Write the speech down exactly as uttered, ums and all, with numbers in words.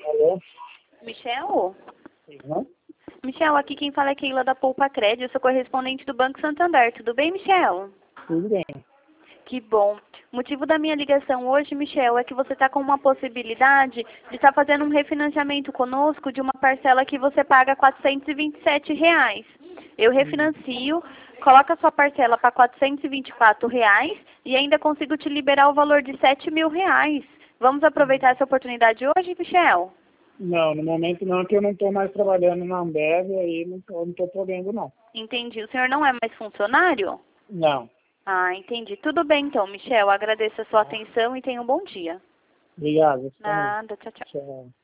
Alô? Michel? Sim. Michel, aqui quem fala é Keila da Poupa Crédito, eu sou correspondente do Banco Santander. Tudo bem, Michel? Tudo bem. Que bom. O motivo da minha ligação hoje, Michel, é que você está com uma possibilidade de estar fazendo um refinanciamento conosco de uma parcela que você paga quatrocentos e vinte e sete reais. Eu refinancio, coloco a sua parcela para quatrocentos e vinte e quatro reais e ainda consigo te liberar o valor de sete mil reais. Vamos aproveitar essa oportunidade hoje, Michel? Não, no momento não, que eu não estou mais trabalhando na Ambev, aí não estou não tô podendo, não. Entendi. O senhor não é mais funcionário? Não. Ah, entendi. Tudo bem então, Michel. Agradeço a sua atenção e tenha um bom dia. Obrigado. Você também. Nada. Tchau, tchau. Tchau.